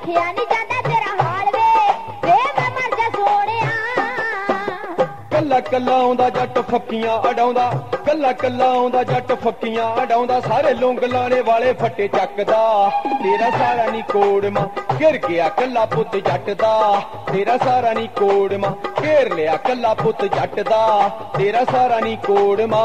ਵੇਖਿਆ ਨੀ ਜਾਂਦਾ ਤੇਰਾ ਹਾਲ ਵੇ ਵੇ ਮੈਂ ਮਰ ਜਾ ਸੋਹਣਿਆ। ਕੱਲਾ ਕੱਲਾ ਆਉਂਦਾ ਜੱਟ ਫੱਕੀਆਂ ਅਡਾਉਂਦਾ, ਕੱਲਾ ਕੱਲਾ ਆਉਂਦਾ ਜੱਟ ਫੱਕੀਆਂ ਅਡਾਉਂਦਾ, ਸਾਰੇ ਲੌਂਗ ਲਾਣੇ ਵਾਲੇ ਫੱਟੇ ਚੱਕਦਾ। ਤੇਰਾ ਸਾਰਾ ਨੀ ਕੋੜਮਾ ਘਿਰ ਗਿਆ ਕੱਲਾ ਪੁੱਤ ਜੱਟ ਦਾ, ਤੇਰਾ ਸਾਰਾ ਨੀ ਕੋੜਮਾ ਘੇਰ ਲਿਆ ਕੱਲਾ ਪੁੱਤ ਜੱਟ ਦਾ, ਤੇਰਾ ਸਾਰਾ ਨੀ ਕੋੜਮਾ।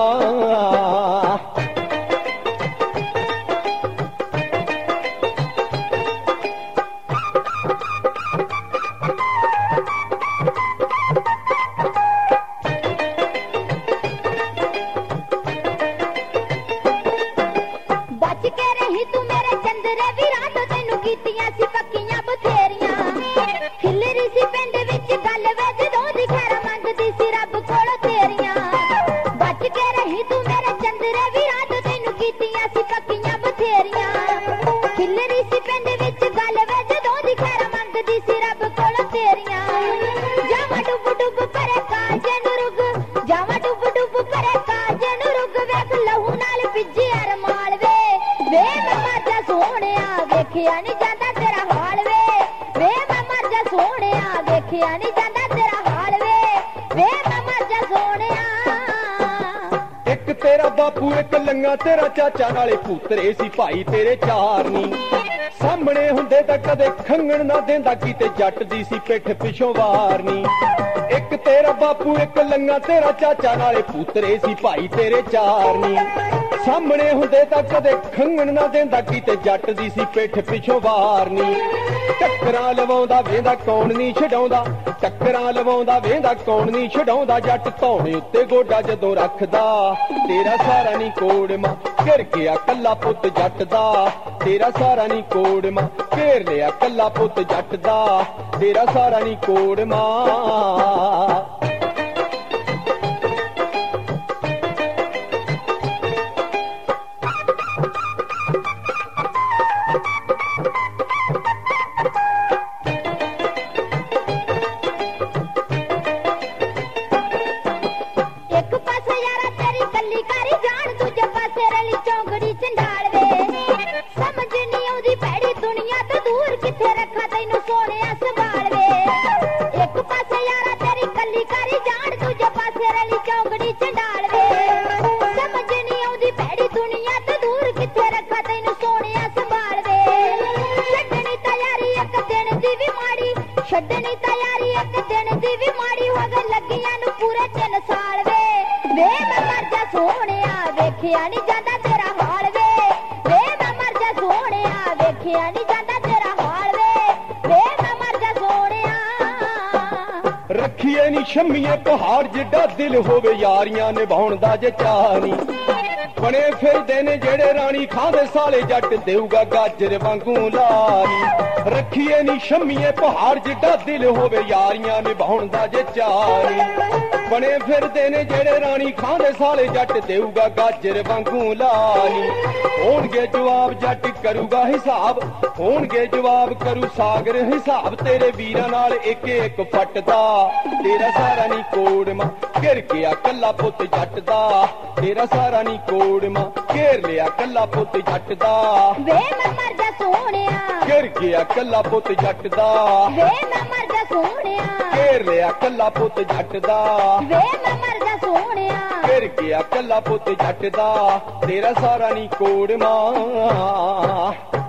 ਬਚ ਕੇ ਰਹੀ ਤੂੰ ਮੇਰੇ ਚੰਦਰੇ ਵੀਰਾਂ ਤੋਂ, ਤੈਨੂੰ ਕੀਤੀਆਂ ਸੀ ਪੱਕੀਆਂ ਬਥੇਰੀਆਂ। ਖਿਲਰੀ ਸੀ ਪਿੰਡ ਵਿੱਚ ਗੱਲ ਵੇ ਜਦੋਂ ਦੀ ਖੈਰ ਮੰਗਦੀ ਸੀ ਰੱਬ ਕੋਲੋਂ ਤੇਰੀਆਂ। ਬਚ ਕੇ ਰਹੀ ਤੂੰ ਮੇਰੇ ਚੰਦਰੇ ਵੀਰਾਂ ਤੋਂ, ਤੈਨੂੰ ਕੀਤੀਆਂ ਸੀ ਪੱਕੀਆਂ ਬਥੇਰੀਆਂ। ਖਿਲਰੀ ਸੀ ਪਿੰਡ ਵਿੱਚ ਗੱਲ ਵੇ ਜਦੋਂ ਦੀ ਖੈਰ ਮੰਗਦੀ ਸੀ ਰੱਬ ਕੋਲੋਂ ਤੇਰੀਆਂ। ਜਾਵਾਂ ਡੁੱਬ ਡੁੱਬ ਪਰੇ ਕਾਜੇ ਨੂੰ ਰੁਗ, ਜਾਵਾਂ ਡੁੱਬ ਡੁੱਬ ਪਰੇ ਕਾਜੇ ਨੂੰ ਰੁਗ, ਵੇਖ ਲਹੂ ਨਾਲ ਭਿੱਜੇ ਅਰਮਾਲ ਵੇ ਵੇ ਮੈਂ ਮਰ ਜਾ ਸੋਹਣਿਆ। ਵੇਖਿਆ ਨੀ ਜਾਂਦਾ ਤੇਰਾ ਹਾਲ ਵੇ ਵੇ ਮੈਂ ਮਰ ਜਾ ਸੋਹਣਿਆ। ਵੇਖਿਆ ਨੀ ਜਾਂਦਾ ਤੇਰਾ ਹਾਲ ਵੇ ਵੇ ਮੈਂ ਮਰ ਜਾ ਸੋਹਣਿਆ। ਇੱਕ ਤੇਰਾ ਬਾਪੂ ਇੱਕ ਲੰਗਾ ਤੇਰਾ ਚਾਚਾ, ਨਾਲੇ ਪੁੱਤਰੇ ਸੀ ਭਾਈ ਤੇਰੇ ਚਾਰ ਨੀ। ਸਾਹਮਣੇ ਹੁੰਦੇ ਤਾਂ ਕਦੇ ਖੰਗਣ ਨਾ ਦਿੰਦਾ, ਕਿਤੇ ਜੱਟ ਦੀ ਸੀ ਪਿੱਠ ਪਿਛੋਂ ਵਾਰ ਨੀ। ਇੱਕ ਤੇਰਾ ਬਾਪੂ ਇੱਕ ਲੰਗਾ ਤੇਰਾ ਚਾਚਾ, ਨਾਲੇ ਪੁੱਤਰੇ ਸੀ ਭਾਈ ਤੇਰੇ ਚਾਰ ਨੀ। ਸਾਹਮਣੇ ਹੁੰਦੇ ਤਾਂ ਕਦੇ ਖੰਗਣ ਨਾ ਦਿੰਦਾ, ਕਿਤੇ ਜੱਟ ਦੀ ਸੀ ਪਿੱਠ ਪਿਛੋਂ ਵਾਰ ਨੀ। ਟੱਕਰਾਂ ਲਵਾਉਂਦਾ ਵੇਂਦਾ ਕੌਣ ਨਹੀਂ ਛਡਾਉਂਦਾ, ਟੱਕਰਾਂ ਲਵਾਉਂਦਾ ਵੇਂਦਾ ਕੌਣ ਨਹੀਂ ਛਡਾਉਂਦਾ, ਜੱਟ ਧੌਣੇ ਉੱਤੇ ਗੋਡਾ ਜਦੋਂ ਰੱਖਦਾ। ਤੇਰਾ ਸਾਰਾ ਨੀ ਕੋੜਮਾ ਘਿਰ ਗਿਆ ਕੱਲਾ ਪੁੱਤ ਜੱਟ ਦਾ, ਤੇਰਾ ਸਾਰਾ ਨੀ ਕੋੜਮਾ ਘੇਰ ਲਿਆ ਕੱਲਾ ਪੁੱਤ ਜੱਟ ਦਾ, ਤੇਰਾ ਸਾਰਾ ਨੀ ਕੋੜਮਾ। ਇੱਕ ਪਾਸੇ ਯਾਰਾ ਤੇਰੀ ਕੱਲੀ ਕਰੀ ਜਾਣ, ਦੂਜੇ ਪਾਸੇ ਰਲੀ ਚੌਂਕੜੀ ਚੰਡਾਲ ਵੇ। ਸਮਝ ਨਹੀਂ ਆਉਂਦੀ ਭੈੜੀ ਦੁਨੀਆ ਤੋਂ ਦੂਰ, ਕਿੱਥੇ ਰੱਖਾਂ ਤੈਨੂੰ ਸੋਹਣਿਆ ਸੰਭਾਲ ਵੇ। ਇੱਕ ਪਾਸੇ ਯਾਰਾ ਤੇਰੀ ਕੱਲੀ ਕਰੀ ਜਾਣ, ਦੂਜੇ ਪਾਸੇ ਰਲੀ ਚੌਂਕੜੀ ਚੰਡਾਲ ਵੇ। ਸਮਝ ਨਹੀਂ ਆਉਂਦੀ ਭੈੜੀ ਦੁਨੀਆ ਤੋਂ ਦੂਰ, ਕਿੱਥੇ ਰੱਖਾਂ ਤੈਨੂੰ ਸੋਹਣਿਆ ਸੰਭਾਲ ਵੇ। ਛੱਡਣੀ ਤਿਆਰੀ ਇੱਕ ਦਿਨ ਦੀ ਵੀ ਮਾੜੀ, ਛੱਡਣੀ ਤਿਆਰੀ ਇੱਕ ਦਿਨ ਦੀ ਵੀ ਮਾੜੀ, ਹੋ ਗਏ ਲੱਗੀਆਂ ਨੂੰ ਪੂਰੇ 3 ਸਾਲ ਵੇ ਵੇ ਮੈਂ ਮਰ ਜਾ ਸੋਹਣਿਆ। ਵੇਖਿਆ ਨੀ ਜਾਂਦਾ ਤੇਰਾ ਹਾਲ ਵੇ ਵੇ ਮੈਂ ਮਰ ਜਾ ਸੋਹਣਿਆ। ਵੇਖਿਆ ਨੀ ਜਾਂਦਾ ਤੇਰਾ ਹਾਲ ਵੇ ਵੇ ਮੈਂ ਮਰ ਜਾ ਸੋਹਣਿਆ। ਰੱਖੀਏ ਨੀ ਸ਼ੰਮੀਏ ਪਹਾੜ ਜਿੱਡਾ ਦਿਲ ਹੋਵੇ, ਯਾਰੀਆਂ ਨਿਭਾਉਣ ਦਾ ਜੇ ਚਾਹ ਨੀ। ਬਣੇ ਫਿਰਦੇ ਨੇ ਜਿਹੜੇ ਰਾਣੀ ਖਾਂਦੇ ਸਾਲੇ, ਜੱਟ ਦੇਊਗਾ ਗਾਜਰ ਵਾਂਗੂ ਲਾਣੀ। ਰੱਖੀਏ ਨੀ ਸ਼ੰਮੀਏ ਪਹਾੜ ਜਿੱਡਾ ਦਿਲ ਹੋਵੇ, ਯਾਰੀਆਂ ਨਿਭਾਉਣ ਦਾ ਜੇ ਚਾਹ ਨੀ। ਬਣੇ ਫਿਰਦੇ ਨੇ ਜਿਹੜੇ ਰਾਣੀ ਖਾਂਦੇ ਸਾਲੇ, ਜੱਟ ਦੇਊਗਾ ਗਾਜਰ ਵਾਂਗੂ ਲਾਣੀ। ਹੋਣਗੇ ਜਵਾਬ ਜੱਟ ਕਰੂਗਾ ਹਿਸਾਬ, ਹੋਣਗੇ ਜਵਾਬ ਕਰੂ ਸਾਗਰ ਹਿਸਾਬ, ਤੇਰੇ ਵੀਰਾਂ ਨਾਲ ਇੱਕ ਇੱਕ ਫੱਟਦਾ। ਤੇਰਾ ਸਾਰਾ ਨੀ ਕੋੜਮਾ ਘਿਰ ਗਿਆ ਕੱਲਾ ਪੁੱਤ ਜੱਟ ਦਾ, ਤੇਰਾ ਸਾਰਾ ਨੀ ਕੋੜਮਾ ਘੇਰ ਲਿਆ ਕੱਲਾ ਪੁੱਤ ਜੱਟ ਦਾ। ਵੇ ਮੈਂ ਮਰ ਜਾ ਸੋਹਣਿਆ। ਘਿਰ ਗਿਆ ਕੱਲਾ ਪੁੱਤ ਜੱਟ ਦਾ, ਵੇ ਮੈਂ ਮਰ ਜਾ ਸੋਹਣਿਆ। ਘੇਰ ਲਿਆ ਕੱਲਾ ਪੁੱਤ ਜੱਟ ਦਾ, ਵੇ ਮੈਂ ਮਰ ਜਾ ਸੋਹਣਿਆ। ਘਿਰ ਗਿਆ ਕੱਲਾ ਪੁੱਤ ਜੱਟ ਦਾ, ਤੇਰਾ ਸਾਰਾ ਨੀ ਕੋੜਮਾ।